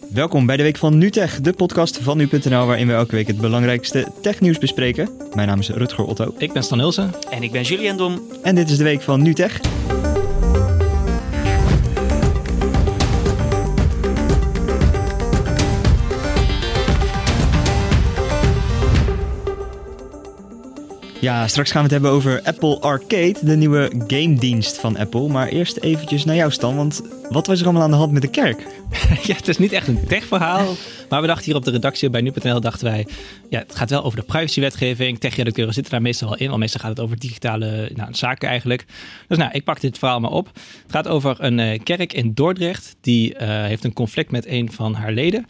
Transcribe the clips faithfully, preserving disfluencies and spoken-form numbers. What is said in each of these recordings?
Welkom bij de Week van NuTech, de podcast van nu punt n l... waarin we elke week het belangrijkste technieuws bespreken. Mijn naam is Rutger Otto. Ik ben Stan Nilsen. En ik ben Julian Dom. En dit is de Week van NuTech. Ja, straks gaan we het hebben over Apple Arcade, de nieuwe gamedienst van Apple. Maar eerst eventjes naar jou, Stan, want wat was er allemaal aan de hand met de kerk? Ja, het is niet echt een techverhaal, maar we dachten hier op de redactie bij nu punt n l, dachten wij, ja, het gaat wel over de privacywetgeving. Techredacteuren zitten daar meestal wel in, want meestal gaat het over digitale nou, zaken eigenlijk. Dus nou, ik pak dit verhaal maar op. Het gaat over een uh, kerk in Dordrecht, die uh, heeft een conflict met een van haar leden.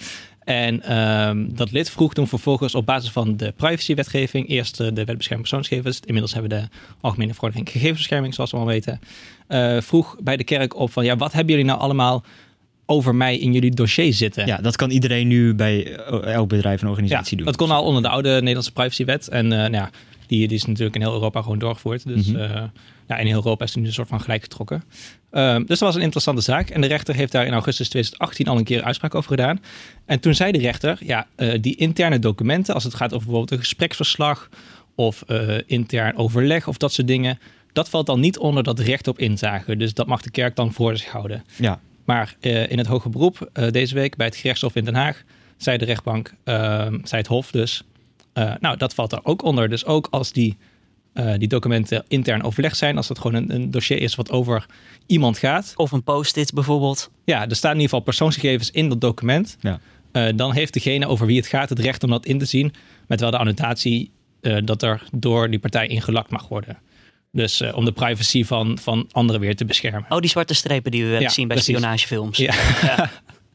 En um, dat lid vroeg toen vervolgens op basis van de privacywetgeving, eerst uh, de wet bescherming persoonsgegevens, inmiddels hebben we de algemene verordening gegevensbescherming, zoals we al weten, uh, vroeg bij de kerk op van, ja, wat hebben jullie nou allemaal over mij in jullie dossier zitten? Ja, dat kan iedereen nu bij elk bedrijf en organisatie ja, doen. Dat kon al onder de oude Nederlandse privacywet. En uh, nou ja, die, die is natuurlijk in heel Europa gewoon doorgevoerd. Dus mm-hmm. uh, ja, in heel Europa is het nu een soort van gelijk getrokken. Uh, dus dat was een interessante zaak. En de rechter heeft daar in augustus twintig achttien al een keer uitspraak over gedaan. En toen zei de rechter, ja, uh, die interne documenten, als het gaat over bijvoorbeeld een gespreksverslag of uh, intern overleg of dat soort dingen, dat valt dan niet onder dat recht op inzage. Dus dat mag de kerk dan voor zich houden. Ja. Maar uh, in het hoger beroep uh, deze week bij het gerechtshof in Den Haag zei de rechtbank, uh, zei het hof dus, uh, nou dat valt daar ook onder. Dus ook als die, uh, die documenten intern overlegd zijn, als dat gewoon een, een dossier is wat over iemand gaat. Of een post-it bijvoorbeeld. Ja, er staan in ieder geval persoonsgegevens in dat document. Ja. Uh, dan heeft degene over wie het gaat het recht om dat in te zien, met wel de annotatie uh, dat er door die partij ingelakt mag worden. Dus uh, om de privacy van, van anderen weer te beschermen. Oh, die zwarte strepen die we wel ja, zien bij precies. spionagefilms. Ja. Ja.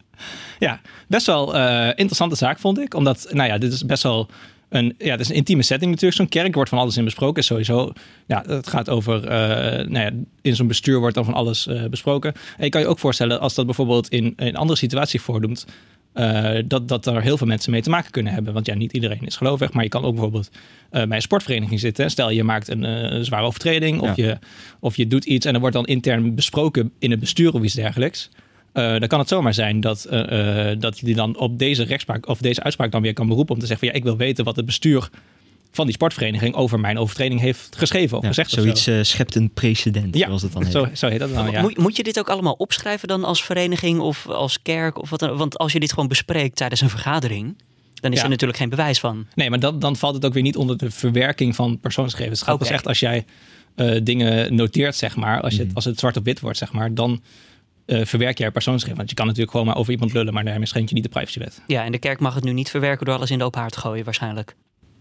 Ja, best wel uh, interessante zaak vond ik. Omdat, nou ja, dit is best wel een, ja, dit is een intieme setting natuurlijk. Zo'n kerk wordt van alles in besproken. Sowieso, ja, het gaat over, uh, nou ja, in zo'n bestuur wordt dan van alles uh, besproken. En je kan je ook voorstellen, als dat bijvoorbeeld in, in een andere situatie voordoet, Uh, dat, dat er heel veel mensen mee te maken kunnen hebben. Want ja, niet iedereen is gelovig. Maar je kan ook bijvoorbeeld uh, bij een sportvereniging zitten. Stel je maakt een, uh, een zware overtreding. Of, ja. je, of je doet iets en er wordt dan intern besproken in het bestuur of iets dergelijks. Uh, dan kan het zomaar zijn dat, uh, uh, dat je die dan op deze rechtspraak of deze uitspraak dan weer kan beroepen om te zeggen van ja, ik wil weten wat het bestuur van die sportvereniging over mijn overtreding heeft geschreven of ja, gezegd. Zoiets of zo. uh, schept een precedent, ja, zoals het dan heet. Zo, zo heet dat dan, ja. Moet, moet je dit ook allemaal opschrijven dan als vereniging of als kerk? Of wat dan? Want als je dit gewoon bespreekt tijdens een vergadering, dan is ja. er natuurlijk geen bewijs van. Nee, maar dat, dan valt het ook weer niet onder de verwerking van persoonsgegevens. Het gaat okay. pas echt als jij uh, dingen noteert, zeg maar. Als, je het, Mm. als het zwart op wit wordt, zeg maar, dan uh, verwerk jij persoonsgegevens. Want je kan natuurlijk gewoon maar over iemand lullen, maar daarmee schendt je niet de privacywet. Ja, en de kerk mag het nu niet verwerken door alles in de open haard te gooien waarschijnlijk.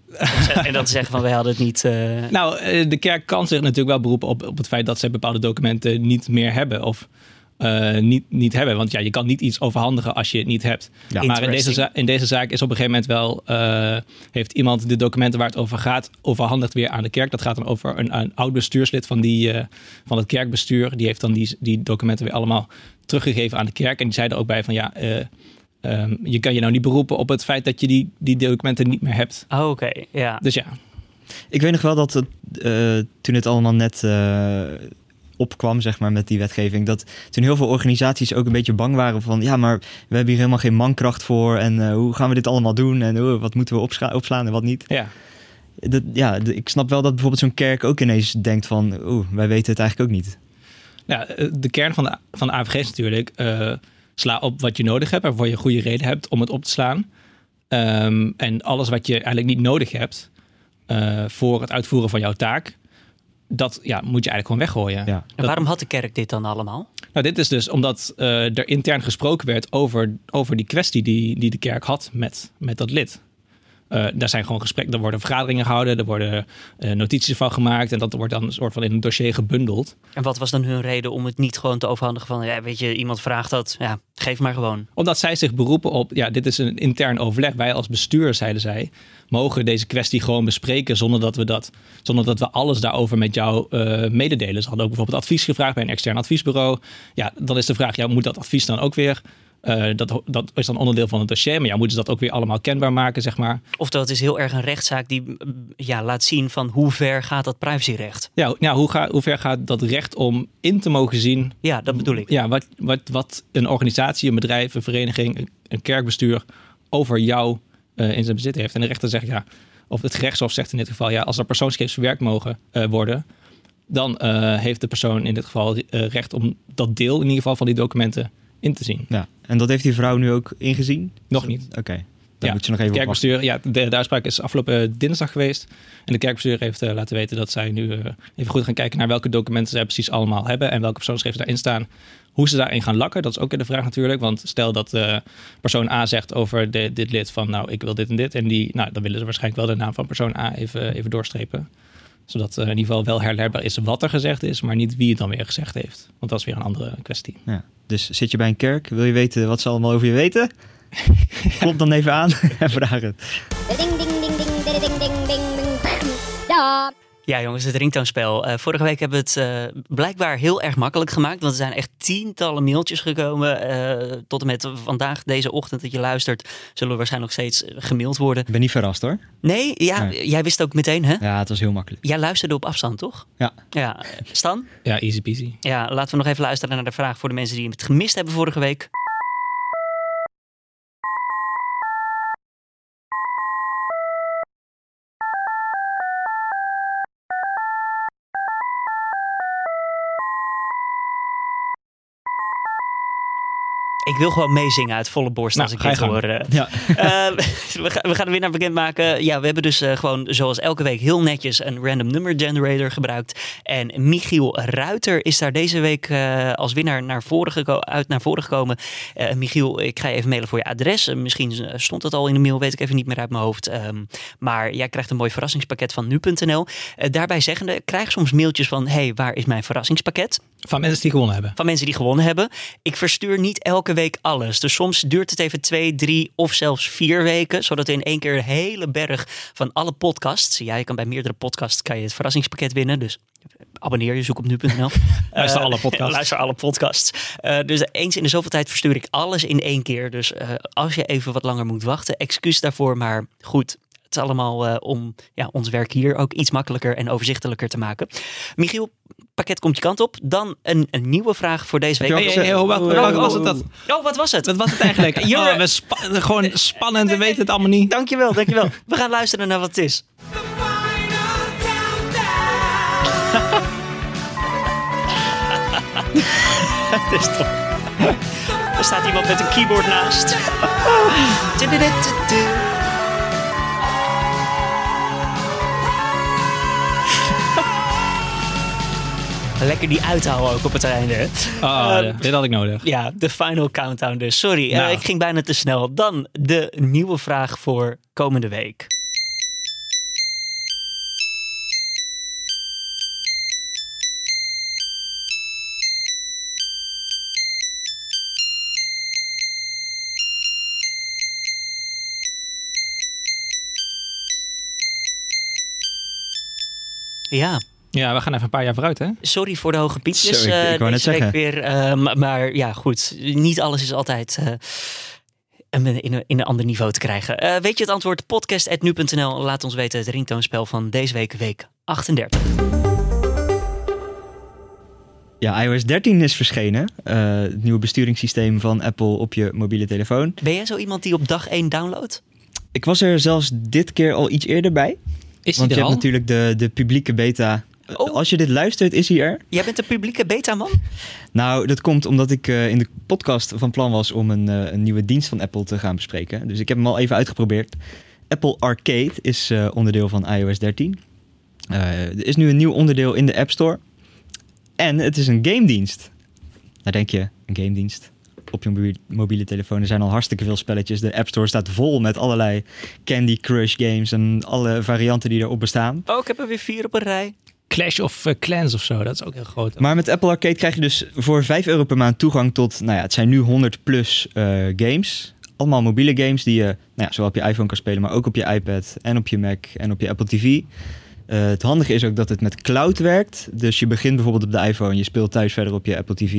En dan te zeggen van, wij hadden het niet... Uh... Nou, de kerk kan zich natuurlijk wel beroepen op, op het feit dat ze bepaalde documenten niet meer hebben. Of uh, niet, niet hebben. Want ja, je kan niet iets overhandigen als je het niet hebt. Ja. Maar in deze, za- in deze zaak is op een gegeven moment wel... Uh, heeft iemand de documenten waar het over gaat overhandigd weer aan de kerk. Dat gaat dan over een, een oud bestuurslid van, die, uh, van het kerkbestuur. Die heeft dan die, die documenten weer allemaal teruggegeven aan de kerk. En die zei er ook bij van ja... Uh, Um, je kan je nou niet beroepen op het feit dat je die, die documenten niet meer hebt. Oh, oké, okay, ja. Dus ja. Ik weet nog wel dat het, uh, toen het allemaal net uh, opkwam, zeg maar, met die wetgeving, dat toen heel veel organisaties ook een beetje bang waren van, ja, maar we hebben hier helemaal geen mankracht voor en uh, hoe gaan we dit allemaal doen en uh, wat moeten we opscha- opslaan en wat niet. Ja. Dat, ja, ik snap wel dat bijvoorbeeld zo'n kerk ook ineens denkt van, oeh, wij weten het eigenlijk ook niet. Ja, de kern van de, van de A V G is natuurlijk... Uh, sla op wat je nodig hebt, waarvoor je een goede reden hebt om het op te slaan. Um, en alles wat je eigenlijk niet nodig hebt uh, voor het uitvoeren van jouw taak, dat ja, moet je eigenlijk gewoon weggooien. Ja. En waarom had de kerk dit dan allemaal? Nou, dit is dus omdat uh, er intern gesproken werd over, over die kwestie die, die de kerk had met, met dat lid. Uh, daar zijn gewoon gesprekken, er worden vergaderingen gehouden, er worden uh, notities van gemaakt en dat wordt dan een soort van in een dossier gebundeld. En wat was dan hun reden om het niet gewoon te overhandigen van, ja, weet je, iemand vraagt dat, ja, geef maar gewoon. Omdat zij zich beroepen op, ja, dit is een intern overleg. Wij als bestuur, zeiden zij, mogen deze kwestie gewoon bespreken zonder dat we dat, zonder dat we alles daarover met jou uh, mededelen. Ze hadden ook bijvoorbeeld advies gevraagd bij een extern adviesbureau. Ja, dan is de vraag, ja, moet dat advies dan ook weer Uh, dat, dat is dan onderdeel van het dossier. Maar ja, moeten ze dat ook weer allemaal kenbaar maken, zeg maar. Oftewel, het is heel erg een rechtszaak die ja, laat zien van hoe ver gaat dat privacyrecht. Ja, ja hoe, ga, hoe ver gaat dat recht om in te mogen zien... Ja, dat bedoel ik. Ja, wat, wat, wat een organisatie, een bedrijf, een vereniging, een, een kerkbestuur over jou uh, in zijn bezit heeft. En de rechter zegt, ja, of het gerechtshof zegt in dit geval, ja, als er persoonsgegevens verwerkt mogen uh, worden, dan uh, heeft de persoon in dit geval uh, recht om dat deel in ieder geval van die documenten in te zien. Ja, en dat heeft die vrouw nu ook ingezien? Nog niet. Oké, okay. Dan ja, moet je nog even kerkbestuur, ja, de, de uitspraak is afgelopen dinsdag geweest. En de kerkbestuur heeft uh, laten weten dat zij nu uh, even goed gaan kijken naar welke documenten zij precies allemaal hebben en welke persoonsgegevens daarin staan. Hoe ze daarin gaan lakken, dat is ook weer de vraag natuurlijk. Want stel dat uh, persoon A zegt over de, dit lid van nou, ik wil dit en dit. En die, nou, dan willen ze waarschijnlijk wel de naam van persoon A even, even doorstrepen. Zodat uh, in ieder geval wel herleidbaar is wat er gezegd is, maar niet wie het dan weer gezegd heeft. Want dat is weer een andere kwestie. Ja, dus zit je bij een kerk, wil je weten wat ze allemaal over je weten? Klop dan even aan en vraag het. Ding, ding, ding, ding, ding, ding, ding, ding. Ja. Ja, jongens, het ringtoonspel. Uh, vorige week hebben we het uh, blijkbaar heel erg makkelijk gemaakt. Want er zijn echt tientallen mailtjes gekomen. Uh, tot en met vandaag, deze ochtend dat je luistert, zullen we waarschijnlijk nog steeds gemaild worden. Ik ben niet verrast hoor. Nee, ja, nee. Jij wist ook meteen, hè? Ja, het was heel makkelijk. Jij luisterde op afstand, toch? Ja. Ja, Stan? Ja, easy peasy. Ja, laten we nog even luisteren naar de vraag voor de mensen die het gemist hebben vorige week. Ik wil gewoon meezingen uit volle borst nou, als ik dit hoor. Uh, ja. uh, we, gaan, we gaan er weer naar bekendmaken. Ja, we hebben dus uh, gewoon zoals elke week heel netjes een random number generator gebruikt. En Michiel Ruiter is daar deze week uh, als winnaar naar voren geko- uit naar voren gekomen. Uh, Michiel, ik ga je even mailen voor je adres. Uh, misschien stond dat al in de mail, weet ik even niet meer uit mijn hoofd. Um, maar jij krijgt een mooi verrassingspakket van nu punt n l. Uh, daarbij zeggende, ik krijg soms mailtjes van, hey, waar is mijn verrassingspakket? Van mensen die gewonnen hebben. Van mensen die gewonnen hebben. Ik verstuur niet elke week alles. Dus soms duurt het even twee, drie of zelfs vier weken. Zodat we in één keer een hele berg van alle podcasts. Ja, je kan bij meerdere podcasts kan je het verrassingspakket winnen. Dus abonneer je, zoek op nu punt n l. Luister uh, alle podcasts. Luister alle podcasts. Uh, dus eens in de zoveel tijd verstuur ik alles in één keer. Dus uh, als je even wat langer moet wachten, excuus daarvoor. Maar goed, het is allemaal uh, om ja, ons werk hier ook iets makkelijker en overzichtelijker te maken. Michiel, pakket komt je kant op. Dan een, een nieuwe vraag voor deze week. Hey, hey, hey, wat, wat, wat was het dat? Oh, wat was het? Wat was het eigenlijk? oh, we spa- gewoon spannend, we weten het allemaal niet. Dankjewel, dankjewel. We gaan luisteren naar wat het is. Het is toch... Er staat iemand met een keyboard naast. Lekker die uithouden ook op het einde. Hè? Oh, uh, dit had ik nodig. Ja, de final countdown dus. Sorry, nou. uh, ik ging bijna te snel. Dan de nieuwe vraag voor komende week. Ja. Ja, we gaan even een paar jaar vooruit, hè? Sorry voor de hoge piepjes. Zo, ik, ik wou net zeggen. Weer, uh, maar, maar ja, goed. Niet alles is altijd uh, in, een, in een ander niveau te krijgen. Uh, weet je het antwoord? podcast at nu punt n l. Laat ons weten het ringtoonspel van deze week, week achtendertig. Ja, i O S dertien is verschenen. Uh, het nieuwe besturingssysteem van Apple op je mobiele telefoon. Ben jij zo iemand die op dag één downloadt? Ik was er zelfs dit keer al iets eerder bij. Is Want hij je er hebt al? natuurlijk de, de publieke beta. Oh. Als je dit luistert, is hij er. Jij bent de publieke beta-man? Nou, dat komt omdat ik uh, in de podcast van plan was om een, uh, een nieuwe dienst van Apple te gaan bespreken. Dus ik heb hem al even uitgeprobeerd. Apple Arcade is uh, onderdeel van i O S dertien. Uh, er is nu een nieuw onderdeel in de App Store. En het is een gamedienst. Nou denk je, een gamedienst op je mobiele, mobiele telefoon. Er zijn al hartstikke veel spelletjes. De App Store staat vol met allerlei Candy Crush games en alle varianten die erop bestaan. Oh, ik heb er weer vier op een rij. Clash of uh, Clans of zo, dat is ook heel groot. Maar met Apple Arcade krijg je dus voor vijf euro per maand toegang tot, nou ja, het zijn nu honderd plus uh, games. Allemaal mobiele games die je nou ja, zowel op je iPhone kan spelen, maar ook op je iPad en op je Mac en op je Apple T V. Uh, het handige is ook dat het met cloud werkt. Dus je begint bijvoorbeeld op de iPhone, je speelt thuis verder op je Apple T V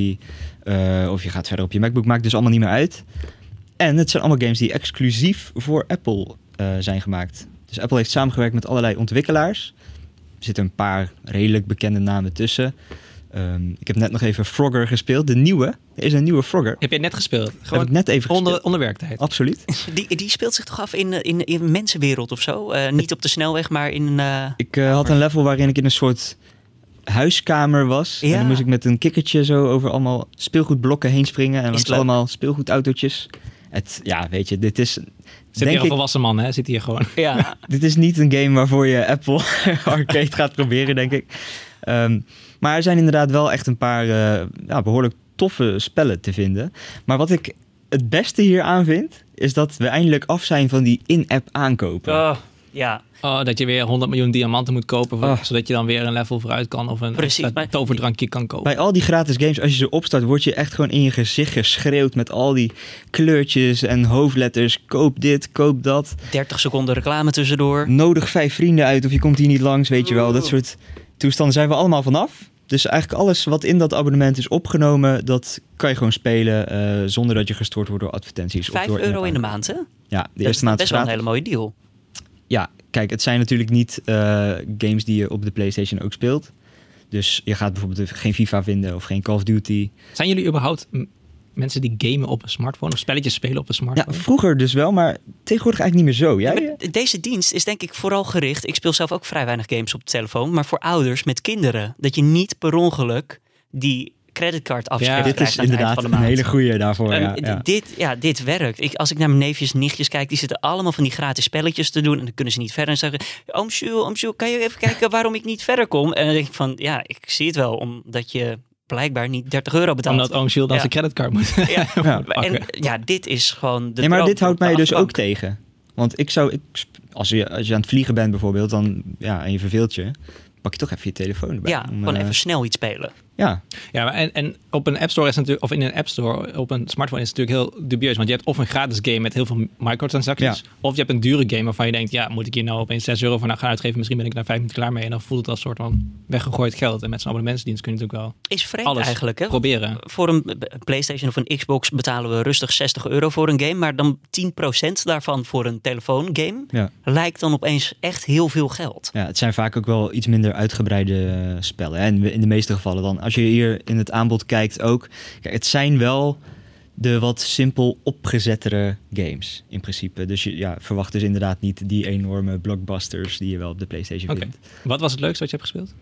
uh, of je gaat verder op je MacBook. Maakt dus allemaal niet meer uit. En het zijn allemaal games die exclusief voor Apple uh, zijn gemaakt. Dus Apple heeft samengewerkt met allerlei ontwikkelaars. Er zitten een paar redelijk bekende namen tussen. Um, ik heb net nog even Frogger gespeeld. De nieuwe. Er is een nieuwe Frogger. Heb je net gespeeld? Gewoon heb ik net even onder, gespeeld. onder werktijd? Absoluut. Die, die speelt zich toch af in, in, in een mensenwereld of zo? Uh, niet op de snelweg, maar in een... Uh, ik uh, had een level waarin ik in een soort huiskamer was. Ja. En dan moest ik met een kikkertje zo over allemaal speelgoedblokken heen springen. En dan was allemaal speelgoedautootjes. Het, ja, weet je, dit is... Zit hier een volwassen man, hè? Zit hier gewoon. Ja. Dit is niet een game waarvoor je Apple Arcade gaat proberen, denk ik. Um, maar er zijn inderdaad wel echt een paar uh, ja, behoorlijk toffe spellen te vinden. Maar wat ik het beste hier aan vind, is dat we eindelijk af zijn van die in-app aankopen. Oh, ja. Oh, dat je weer honderd miljoen diamanten moet kopen, voor, oh. zodat je dan weer een level vooruit kan of een, Precies, een maar... toverdrankje kan kopen. Bij al die gratis games, als je ze opstart, word je echt gewoon in je gezicht geschreeuwd met al die kleurtjes en hoofdletters. Koop dit, koop dat. dertig seconden reclame tussendoor. Nodig vijf vrienden uit of je komt hier niet langs, weet je wel. Dat soort toestanden zijn we allemaal vanaf. Dus eigenlijk alles wat in dat abonnement is opgenomen, dat kan je gewoon spelen uh, zonder dat je gestoord wordt door advertenties. Vijf of door euro in de maand, hè? Ja, de dat eerste maand is best wel een hele mooie deal. Ja, kijk, het zijn natuurlijk niet uh, games die je op de PlayStation ook speelt. Dus je gaat bijvoorbeeld geen FIFA vinden of geen Call of Duty. Zijn jullie überhaupt m- mensen die gamen op een smartphone of spelletjes spelen op een smartphone? Ja, vroeger dus wel, maar tegenwoordig eigenlijk niet meer zo. Jij? Ja, deze dienst is denk ik vooral gericht. Ik speel zelf ook vrij weinig games op de telefoon, maar voor ouders met kinderen. Dat je niet per ongeluk die creditcard afschrijft. Ja, dit is inderdaad een hele goede daarvoor. Um, ja, ja. Dit, ja, dit werkt. Ik, als ik naar mijn neefjes en nichtjes kijk, die zitten allemaal van die gratis spelletjes te doen. En dan kunnen ze niet verder en zeggen, oom Jules, oom Jules, kan je even kijken waarom ik niet verder kom? En dan denk ik van, ja, ik zie het wel, omdat je blijkbaar niet dertig euro betaalt. Omdat oom Jules dan ja. zijn creditcard moet. Ja. ja. En ja, dit is gewoon de Nee, maar droom dit houdt mij dus bank. ook tegen. Want ik zou, ik, als, je, als je aan het vliegen bent bijvoorbeeld, dan, ja, en je verveelt je, pak je toch even je telefoon erbij. Ja, om, gewoon uh, even snel iets spelen. Ja, ja, maar en, en op een App Store is natuurlijk, of in een App Store op een smartphone is het natuurlijk heel dubieus, want je hebt of een gratis game met heel veel microtransacties, ja. of je hebt een dure game waarvan je denkt, ja, moet ik hier nou opeens zes euro voor nou gaan uitgeven? Misschien ben ik daar vijf minuten klaar mee en dan voelt het als een soort van weggegooid geld. En met zo'n abonnementsdienst kun je natuurlijk wel is vreemd alles eigenlijk, hè? proberen. Voor een PlayStation of een Xbox betalen we rustig zestig euro voor een game, maar dan tien procent daarvan voor een telefoongame ja. lijkt dan opeens echt heel veel geld. Ja, het zijn vaak ook wel iets minder uitgebreide uh, spellen. Hè? In, in de meeste gevallen dan. Als je hier in het aanbod kijkt ook. Kijk, het zijn wel de wat simpel opgezettere games in principe. Dus je ja, verwacht dus inderdaad niet die enorme blockbusters die je wel op de PlayStation okay. vindt. Wat was het leukste wat je hebt gespeeld?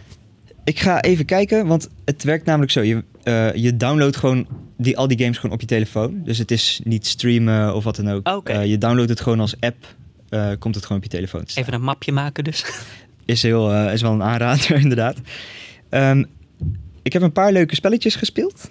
Ik ga even kijken, want het werkt namelijk zo. Je, uh, je downloadt gewoon die, al die games gewoon op je telefoon. Dus het is niet streamen of wat dan ook. Okay. Uh, je downloadt het gewoon als app. Uh, komt het gewoon op je telefoon te staan. Even een mapje maken dus. Is, heel, uh, is wel een aanrader inderdaad. Um, ik heb een paar leuke spelletjes gespeeld.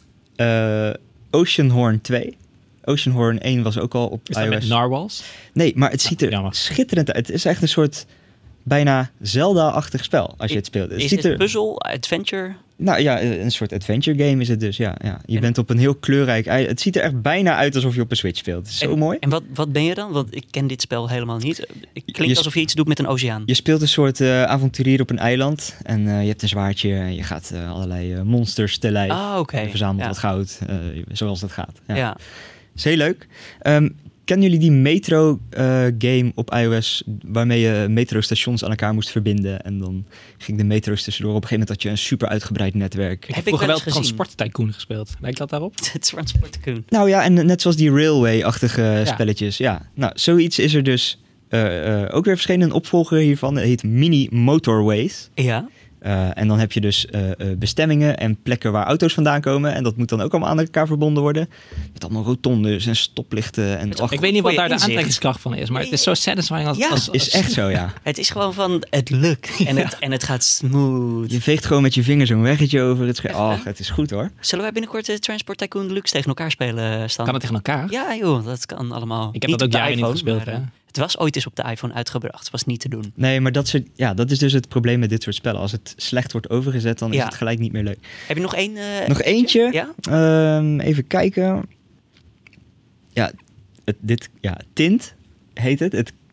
Uh, Oceanhorn twee. Oceanhorn één was ook al op is dat iOS. Met narwhals? Nee, maar het ziet er ja, schitterend uit. Het is echt een soort bijna Zelda-achtig spel als je het speelt. Het is ziet het er puzzel, adventure? Nou ja, een soort adventure game is het dus. Ja, ja. Je en bent op een heel kleurrijk ei. Het ziet er echt bijna uit alsof je op een Switch speelt. Het is en, zo mooi. En wat, wat ben je dan? Want ik ken dit spel helemaal niet. Het klinkt je, alsof je iets doet met een oceaan. Je speelt een soort uh, avonturier op een eiland. En uh, je hebt een zwaardje. En je gaat uh, allerlei uh, monsters te lijf. Ah, oké. Je verzamelt ja. wat goud. Uh, zoals dat gaat. Ja. ja. Is heel leuk. Um, Kennen jullie die metro-game uh, op iOS waarmee je metrostations aan elkaar moest verbinden en dan ging de metro's tussendoor. Op een gegeven moment had je een super uitgebreid netwerk. Ik heb vroeger wel Transport Tycoon gespeeld. Lijkt dat daarop? Transport Tycoon. Nou ja, en net zoals die Railway-achtige ja. spelletjes. Ja, nou, zoiets is er dus uh, uh, ook weer verschenen. Een opvolger hiervan. Het heet Mini Motorways. Ja. Uh, en dan heb je dus uh, uh, bestemmingen en plekken waar auto's vandaan komen. En dat moet dan ook allemaal aan elkaar verbonden worden. Met allemaal rotondes en stoplichten. En ik weet niet wat daar de aantrekkingskracht van is. Maar het is zo satisfying als... Ja, als, als... is echt zo, ja. Het is gewoon van, het lukt. En, ja. het, en het gaat smooth. Je veegt gewoon met je vingers een weggetje over het scherm. Oh, het is goed hoor. Zullen wij binnenkort de Transport Tycoon Deluxe tegen elkaar spelen, Stan? Kan het tegen elkaar? Ja joh, dat kan allemaal. Ik heb niet dat ook jaren iPhone, niet gespeeld, maar, hè? Het was ooit eens op de iPhone uitgebracht. Het was niet te doen. Nee, maar dat, soort, ja, dat is dus het probleem met dit soort spellen. Als het slecht wordt overgezet, dan is ja. het gelijk niet meer leuk. Heb je nog één? Uh, nog eentje? Ja? Um, even kijken. Ja, het, dit, ja, Tint heet het. Het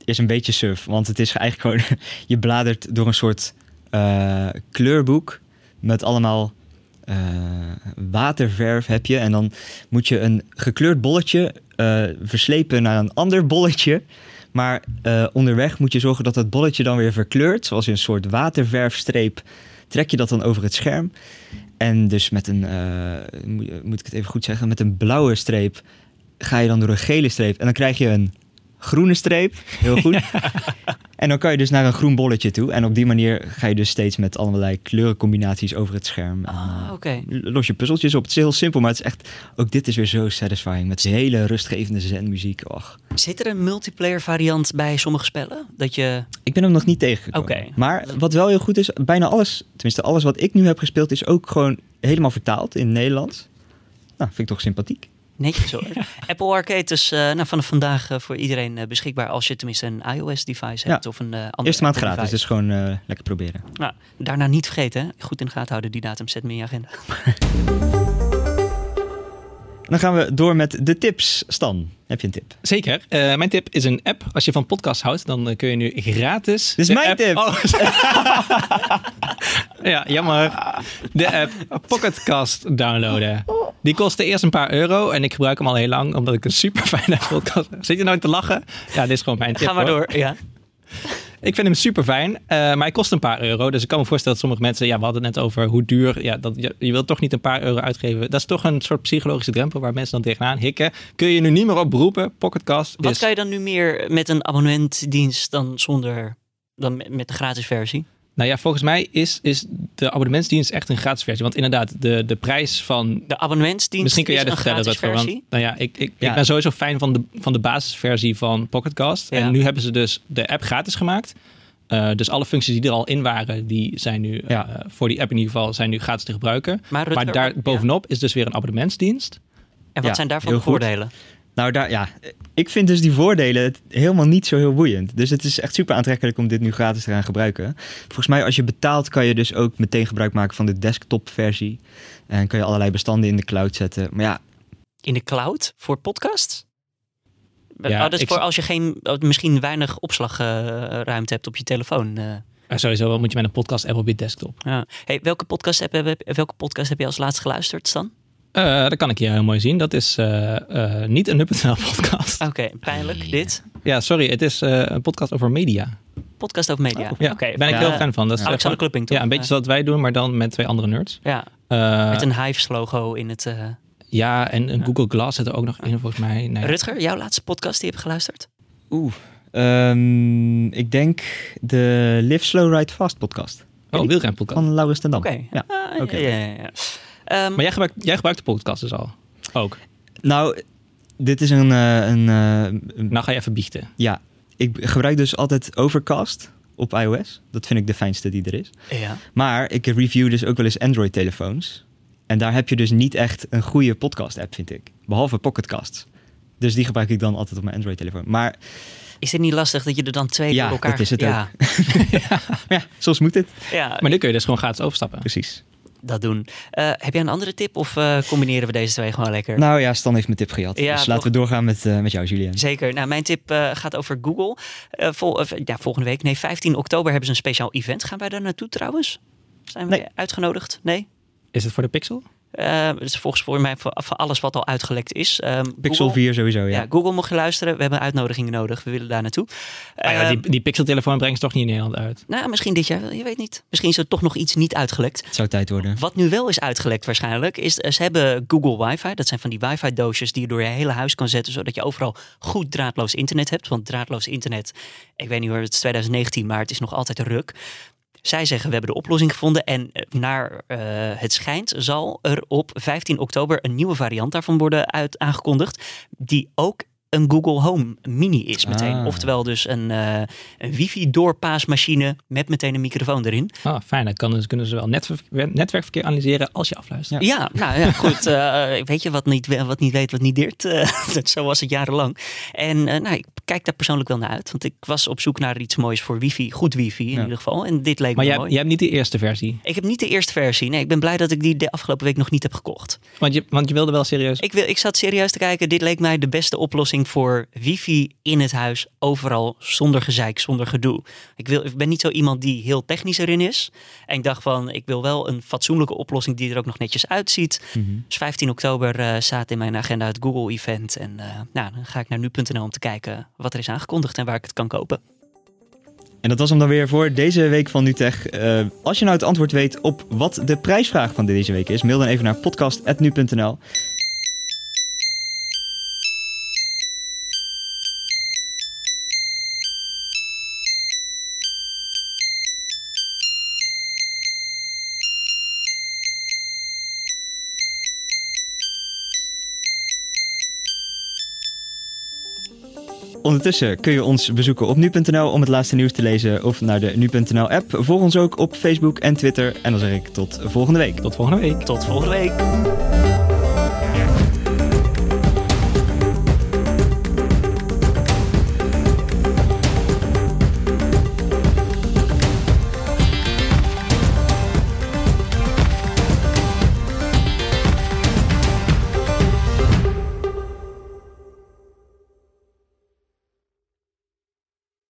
is een beetje suf. Want het is eigenlijk gewoon... je bladert door een soort uh, kleurboek met allemaal uh, waterverf heb je. En dan moet je een gekleurd bolletje uh, verslepen naar een ander bolletje. Maar uh, onderweg moet je zorgen dat het bolletje dan weer verkleurt. Zoals in een soort waterverfstreep trek je dat dan over het scherm. En dus met een, uh, moet, moet ik het even goed zeggen, met een blauwe streep ga je dan door een gele streep. En dan krijg je een groene streep. Heel goed. Ja. En dan kan je dus naar een groen bolletje toe. En op die manier ga je dus steeds met allerlei kleurencombinaties over het scherm. Ah, oké. Okay. Los je puzzeltjes op. Het is heel simpel, maar het is echt... Ook dit is weer zo satisfying. Met hele rustgevende zenmuziek. Och. Zit er een multiplayer variant bij sommige spellen? Dat je... Ik ben hem nog niet tegengekomen. Okay. Maar wat wel heel goed is, bijna alles... Tenminste, alles wat ik nu heb gespeeld is ook gewoon helemaal vertaald in Nederlands. Nou, vind ik toch sympathiek. Netjes hoor. Ja. Apple Arcade is uh, nou, vanaf vandaag uh, voor iedereen uh, beschikbaar als je tenminste een iOS-device hebt. Ja. Of een uh, andere Eerste maand device. gratis, dus gewoon uh, lekker proberen. Nou, daarna niet vergeten, hè? Goed in de gaten houden, die datum, zet me in je agenda. Dan gaan we door met de tips. Stan, heb je een tip? Zeker. Uh, mijn tip is een app. Als je van podcasts houdt, dan uh, kun je nu gratis... Dit is mijn app... tip! Oh. Ja, jammer. De app Pocketcast downloaden. Die kostte eerst een paar euro en ik gebruik hem al heel lang, omdat ik een super fijne podcast heb. Zit je nou te lachen? Ja, dit is gewoon mijn tip. Ga maar hoor. door, ja. Ik vind hem super fijn, uh, maar hij kost een paar euro. Dus ik kan me voorstellen dat sommige mensen... Ja, we hadden het net over hoe duur... Ja, dat, je, je wilt toch niet een paar euro uitgeven. Dat is toch een soort psychologische drempel waar mensen dan tegenaan hikken. Kun je nu niet meer op beroepen. Pocketcast Wat is... kan je dan nu meer met een abonnementdienst dan zonder... dan met de gratis versie? Nou ja, volgens mij is, is de abonnementsdienst echt een gratis versie. Want inderdaad, de, de prijs van... De abonnementsdienst Misschien kun jij is dat een vertellen, gratis Rutger, versie? Want, nou ja, ik, ik, Ja. ik ben sowieso fan van de, van de basisversie van Pocketcast. Ja. En nu hebben ze dus de app gratis gemaakt. Uh, dus alle functies die er al in waren, die zijn nu, Ja. uh, voor die app in ieder geval, zijn nu gratis te gebruiken. Maar, Rutger, maar daar ja. bovenop is dus weer een abonnementsdienst. En wat Ja, zijn daarvan heel de goed. voordelen? Nou, daar, ja, ik vind dus die voordelen het helemaal niet zo heel boeiend. Dus het is echt super aantrekkelijk om dit nu gratis te gaan gebruiken. Volgens mij, als je betaalt, kan je dus ook meteen gebruik maken van de desktop-versie. En kan je allerlei bestanden in de cloud zetten. Maar ja, In de cloud voor podcasts? Ja, oh, dat is ik- voor als je geen, misschien weinig opslagruimte hebt op je telefoon. Uh, Uh, sowieso wel moet je met een podcast app op je desktop. ja. Hey, welke podcast heb, heb, welke podcast heb je als laatst geluisterd, Stan? Uh, dat kan ik hier heel mooi zien. Dat is uh, uh, niet een Nuppetnl podcast. Oké, okay, pijnlijk dit. Ja, sorry. Het is uh, een podcast over media. Podcast over media. Oh, ja, okay, daar ben ik uh, heel fan van. Dat is Alexander uh, Klupping, toch? Ja, een beetje zoals wij doen, maar dan met twee andere nerds. Ja, Uh, met een Hives logo in het... Uh... Ja, en een Ja. Google Glass zit er ook nog in, volgens mij. Nee. Rutger, jouw laatste podcast die je hebt geluisterd? oeh. Um, ik denk de Live Slow Ride Fast podcast. Oh, wielrenpodcast. Van Laurens ten Dam. Oké. Okay. Ja. Uh, Oké. ja, ja, ja, ja. Um, Maar jij gebruikt, jij gebruikt de podcast dus al? Ook? Nou, dit is een... uh, een, uh, een Nou ga je even biechten. ja, ik gebruik dus altijd Overcast op iOS. Dat vind ik de fijnste die er is. ja. Maar ik review dus ook wel eens Android-telefoons. En daar heb je dus niet echt een goede podcast-app, vind ik. Behalve Pocketcasts. Dus die gebruik ik dan altijd op mijn Android-telefoon. Maar Is het niet lastig dat je er dan twee ja, door elkaar... dat is het ja. ook. ja, soms moet het. Ja, Maar nu kun je dus gewoon gratis overstappen. Precies. dat doen. Uh, heb jij een andere tip of uh, combineren we deze twee gewoon lekker? Nou ja, Stan heeft mijn tip gehad. Ja, dus toch. laten we doorgaan met, uh, met jou, Julien. Zeker. Nou, mijn tip uh, gaat over Google. Uh, vol, uh, ja, volgende week, nee, vijftien oktober hebben ze een speciaal event. Gaan wij daar naartoe trouwens? Zijn we Nee. uitgenodigd? Nee? Is het voor de Pixel? Uh, het is volgens voor mij voor, voor alles wat al uitgelekt is. Um, Pixel Google, vier sowieso, ja. ja, Google mocht je luisteren. We hebben uitnodigingen nodig. We willen daar naartoe. Ah, ja, Uh, die, die Pixel-telefoon brengt ze toch niet in Nederland uit? Nou, misschien dit jaar. Je weet niet. Misschien is er toch nog iets niet uitgelekt. Het zou tijd worden. Wat nu wel is uitgelekt waarschijnlijk, is uh, ze hebben Google Wifi. Dat zijn van die wifi-doosjes die je door je hele huis kan zetten, zodat je overal goed draadloos internet hebt. Want draadloos internet, ik weet niet hoor, het is twintig negentien, maar het is nog altijd ruk. Zij zeggen, we hebben de oplossing gevonden en naar uh, het schijnt zal er op vijftien oktober een nieuwe variant daarvan worden uit aangekondigd, die ook een Google Home Mini is meteen. Ah. Oftewel dus een, uh, een wifi-doorpaasmachine met meteen een microfoon erin. Ah, fijn. Dan kan, dus kunnen ze wel netwerk, netwerkverkeer analyseren als je afluistert. Ja, nou ja, goed. Uh, weet je, wat niet, wat niet weet, wat niet deert. Uh, zo was het jarenlang. En uh, nou, ik kijk daar persoonlijk wel naar uit. Want ik was op zoek naar iets moois voor wifi. Goed wifi in Ja. ieder geval. En dit leek Maar me jij, mooi. jij hebt niet de eerste versie. Ik heb niet de eerste versie. Nee, ik ben blij dat ik die de afgelopen week nog niet heb gekocht. Want je, want je wilde wel serieus... Ik, wil, ik zat serieus te kijken. Dit leek mij de beste oplossing oplossing voor wifi in het huis, overal, zonder gezeik, zonder gedoe. Ik, wil, ik ben niet zo iemand die heel technisch erin is. En ik dacht van, ik wil wel een fatsoenlijke oplossing die er ook nog netjes uitziet. Mm-hmm. Dus vijftien oktober uh, staat in mijn agenda het Google-event. En uh, nou, dan ga ik naar nu punt n l om te kijken wat er is aangekondigd en waar ik het kan kopen. En dat was hem dan weer voor deze week van NuTech. Uh, als je nou het antwoord weet op wat de prijsvraag van deze week is, mail dan even naar podcast at nu punt n l. Ondertussen kun je ons bezoeken op nu punt n l om het laatste nieuws te lezen of naar de nu punt n l app. Volg ons ook op Facebook en Twitter. En dan zeg ik tot volgende week. Tot volgende week. Tot volgende week.